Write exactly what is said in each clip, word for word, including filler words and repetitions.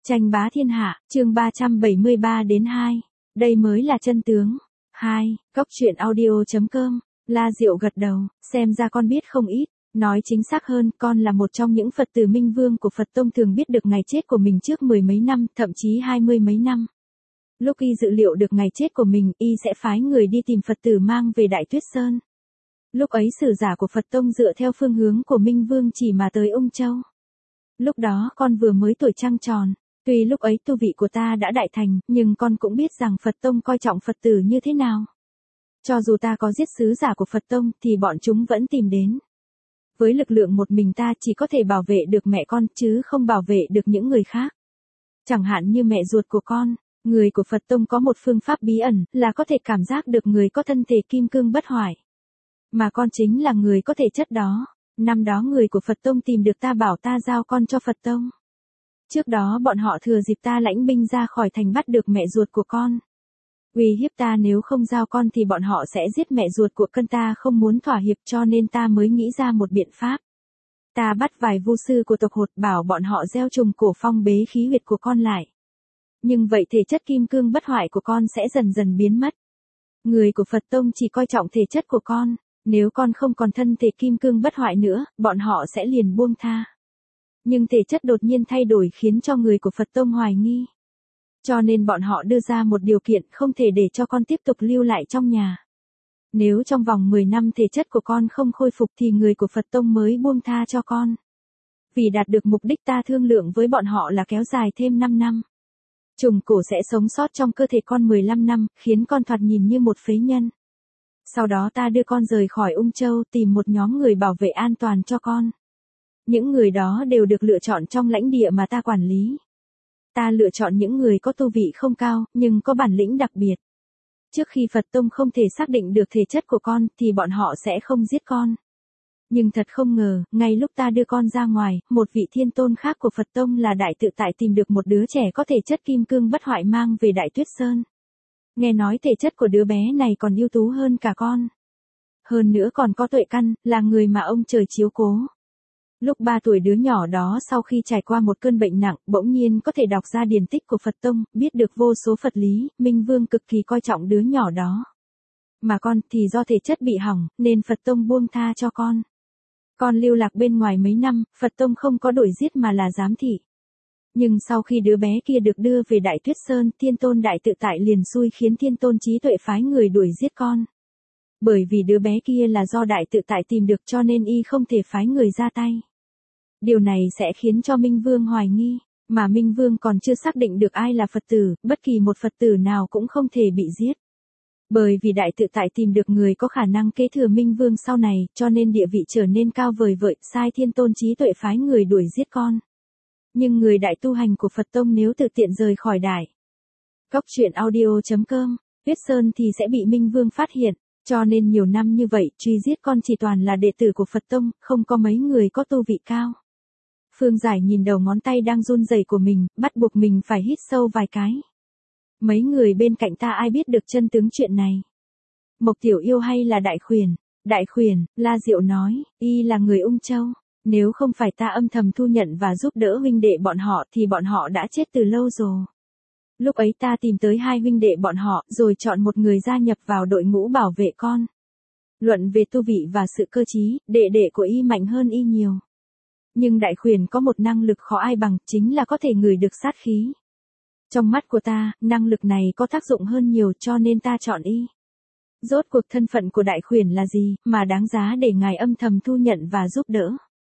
Tranh bá thiên hạ, chương ba trăm bảy mươi ba đến hai. Đây mới là chân tướng. hai. Góc truyện audio chấm com. La Diệu gật đầu, xem ra con biết không ít. Nói chính xác hơn, con là một trong những Phật tử Minh Vương của Phật Tông thường biết được ngày chết của mình trước mười mấy năm, thậm chí hai mươi mấy năm. Lúc y dự liệu được ngày chết của mình, y sẽ phái người đi tìm Phật tử mang về Đại Tuyết Sơn. Lúc ấy sử giả của Phật Tông dựa theo phương hướng của Minh Vương chỉ mà tới Ung Châu. Lúc đó con vừa mới tuổi trăng tròn. Tuy lúc ấy tu vị của ta đã đại thành, nhưng con cũng biết rằng Phật Tông coi trọng Phật tử như thế nào. Cho dù ta có giết sứ giả của Phật Tông thì bọn chúng vẫn tìm đến. Với lực lượng một mình ta chỉ có thể bảo vệ được mẹ con chứ không bảo vệ được những người khác. Chẳng hạn như mẹ ruột của con, người của Phật Tông có một phương pháp bí ẩn là có thể cảm giác được người có thân thể kim cương bất hoại. Mà con chính là người có thể chất đó. Năm đó người của Phật Tông tìm được ta bảo ta giao con cho Phật Tông. Trước đó bọn họ thừa dịp ta lãnh binh ra khỏi thành bắt được mẹ ruột của con. Uy hiếp ta nếu không giao con thì bọn họ sẽ giết mẹ ruột của con, ta không muốn thỏa hiệp cho nên ta mới nghĩ ra một biện pháp. Ta bắt vài vu sư của tộc Hột bảo bọn họ gieo trùng cổ phong bế khí huyệt của con lại. Nhưng vậy thể chất kim cương bất hoại của con sẽ dần dần biến mất. Người của Phật Tông chỉ coi trọng thể chất của con. Nếu con không còn thân thể kim cương bất hoại nữa, bọn họ sẽ liền buông tha. Nhưng thể chất đột nhiên thay đổi khiến cho người của Phật Tông hoài nghi. Cho nên bọn họ đưa ra một điều kiện không thể để cho con tiếp tục lưu lại trong nhà. Nếu trong vòng mười năm thể chất của con không khôi phục thì người của Phật Tông mới buông tha cho con. Vì đạt được mục đích ta thương lượng với bọn họ là kéo dài thêm năm năm. Trùng cổ sẽ sống sót trong cơ thể con mười lăm năm, khiến con thoạt nhìn như một phế nhân. Sau đó ta đưa con rời khỏi Ung Châu tìm một nhóm người bảo vệ an toàn cho con. Những người đó đều được lựa chọn trong lãnh địa mà ta quản lý. Ta lựa chọn những người có tu vị không cao, nhưng có bản lĩnh đặc biệt. Trước khi Phật Tông không thể xác định được thể chất của con, thì bọn họ sẽ không giết con. Nhưng thật không ngờ, ngay lúc ta đưa con ra ngoài, một vị thiên tôn khác của Phật Tông là Đại Tự Tại tìm được một đứa trẻ có thể chất kim cương bất hoại mang về Đại Tuyết Sơn. Nghe nói thể chất của đứa bé này còn ưu tú hơn cả con. Hơn nữa còn có tuệ căn, là người mà ông trời chiếu cố. Lúc ba tuổi đứa nhỏ đó sau khi trải qua một cơn bệnh nặng, bỗng nhiên có thể đọc ra điển tích của Phật Tông, biết được vô số Phật lý, Minh Vương cực kỳ coi trọng đứa nhỏ đó. Mà con thì do thể chất bị hỏng, nên Phật Tông buông tha cho con. Con lưu lạc bên ngoài mấy năm, Phật Tông không có đuổi giết mà là giám thị. Nhưng sau khi đứa bé kia được đưa về Đại Tuyết Sơn, Thiên Tôn Đại Tự Tại liền xui khiến Thiên Tôn Trí Tuệ phái người đuổi giết con. Bởi vì đứa bé kia là do Đại Tự Tại tìm được cho nên y không thể phái người ra tay. Điều này sẽ khiến cho Minh Vương hoài nghi, mà Minh Vương còn chưa xác định được ai là Phật tử, bất kỳ một Phật tử nào cũng không thể bị giết. Bởi vì Đại Tự Tại tìm được người có khả năng kế thừa Minh Vương sau này, cho nên địa vị trở nên cao vời vợi, sai Thiên Tôn Trí Tuệ phái người đuổi giết con. Nhưng người đại tu hành của Phật Tông nếu tự tiện rời khỏi đại Góc truyện audio chấm com, Tuyết Sơn thì sẽ bị Minh Vương phát hiện. Cho nên nhiều năm như vậy, truy giết con chỉ toàn là đệ tử của Phật Tông, không có mấy người có tu vị cao. Phương Giải nhìn đầu ngón tay đang run rẩy của mình, bắt buộc mình phải hít sâu vài cái. Mấy người bên cạnh ta ai biết được chân tướng chuyện này? Mộc Tiểu Yêu hay là Đại Khuyển? Đại Khuyển, La Diệu nói, y là người Ung Châu. Nếu không phải ta âm thầm thu nhận và giúp đỡ huynh đệ bọn họ thì bọn họ đã chết từ lâu rồi. Lúc ấy ta tìm tới hai huynh đệ bọn họ, rồi chọn một người gia nhập vào đội ngũ bảo vệ con. Luận về tu vị và sự cơ trí, đệ đệ của y mạnh hơn y nhiều. Nhưng Đại Khuyển có một năng lực khó ai bằng, chính là có thể ngửi được sát khí. Trong mắt của ta, năng lực này có tác dụng hơn nhiều cho nên ta chọn y. Rốt cuộc thân phận của Đại Khuyển là gì, mà đáng giá để ngài âm thầm thu nhận và giúp đỡ?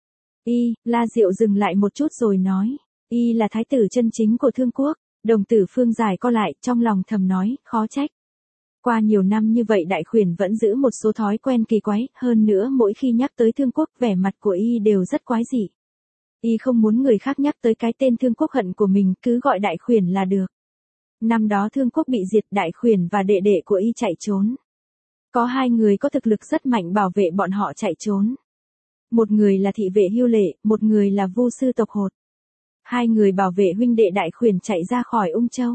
Y, La Diệu dừng lại một chút rồi nói, y là thái tử chân chính của Thương Quốc. Đồng tử Phương Giải co lại, trong lòng thầm nói, khó trách. Qua nhiều năm như vậy Đại Khuyển vẫn giữ một số thói quen kỳ quái, hơn nữa mỗi khi nhắc tới Thương Quốc, vẻ mặt của y đều rất quái dị. Y không muốn người khác nhắc tới cái tên Thương Quốc hận của mình, cứ gọi Đại Khuyển là được. Năm đó Thương Quốc bị diệt, Đại Khuyển và đệ đệ của y chạy trốn. Có hai người có thực lực rất mạnh bảo vệ bọn họ chạy trốn. Một người là thị vệ Hưu Lệ, một người là vu sư tộc Hột. Hai người bảo vệ huynh đệ Đại Khuyển chạy ra khỏi Ung Châu.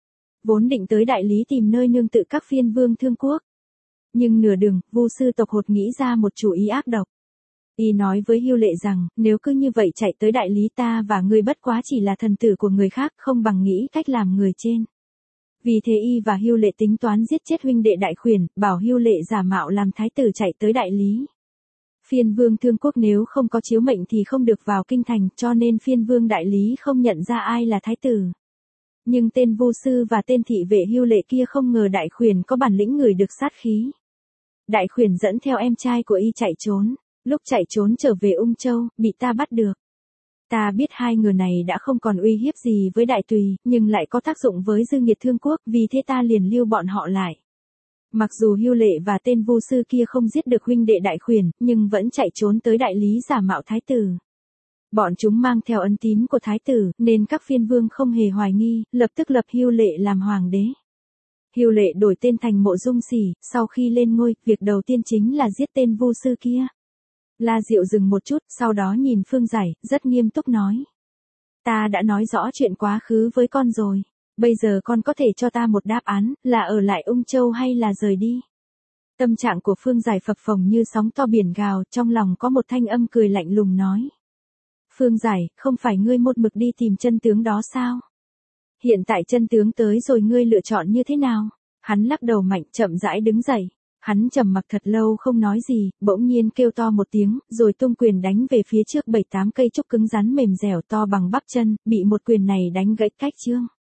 Vốn định tới Đại Lý tìm nơi nương tự các phiên vương Thương Quốc. Nhưng nửa đường, vu sư tộc Hột nghĩ ra một chủ ý ác độc. Y nói với Hưu Lệ rằng, nếu cứ như vậy chạy tới đại lý ta và ngươi bất quá chỉ là thần tử của người khác, không bằng nghĩ cách làm người trên. Vì thế Y và Hưu Lệ tính toán giết chết huynh đệ Đại Khuyển, bảo Hưu Lệ giả mạo làm thái tử chạy tới đại lý. Phiên vương Thương Quốc nếu không có chiếu mệnh thì không được vào kinh thành, cho nên phiên vương đại lý không nhận ra ai là thái tử. Nhưng tên Vu Sư và tên thị vệ Hưu Lệ kia không ngờ Đại Khuyển có bản lĩnh người được sát khí. Đại Khuyển dẫn theo em trai của Y chạy trốn, lúc chạy trốn trở về Ung Châu, bị ta bắt được. Ta biết hai người này đã không còn uy hiếp gì với Đại Tùy, nhưng lại có tác dụng với dư nghiệt Thương Quốc, vì thế ta liền lưu bọn họ lại. Mặc dù Hưu Lệ và tên Vu Sư kia không giết được huynh đệ Đại Khuyển, nhưng vẫn chạy trốn tới đại lý giả mạo thái tử. Bọn chúng mang theo ân tín của thái tử, nên các phiên vương không hề hoài nghi, lập tức lập Hưu Lệ làm hoàng đế. Hưu Lệ đổi tên thành Mộ Dung Sỉ, sau khi lên ngôi, việc đầu tiên chính là giết tên Vu Sư kia. La Diệu dừng một chút, sau đó nhìn Phương Giải, rất nghiêm túc nói. Ta đã nói rõ chuyện quá khứ với con rồi. Bây giờ con có thể cho ta một đáp án, là ở lại Ung Châu hay là rời đi? Tâm trạng của Phương Giải phập phồng như sóng to biển gào, trong lòng có một thanh âm cười lạnh lùng nói. Phương Giải, không phải ngươi một mực đi tìm chân tướng đó sao? Hiện tại chân tướng tới rồi ngươi lựa chọn như thế nào? Hắn lắc đầu mạnh, chậm rãi đứng dậy. Hắn trầm mặc thật lâu không nói gì, bỗng nhiên kêu to một tiếng, rồi tung quyền đánh về phía trước bảy tám cây trúc cứng rắn mềm dẻo to bằng bắp chân, bị một quyền này đánh gãy cách chương.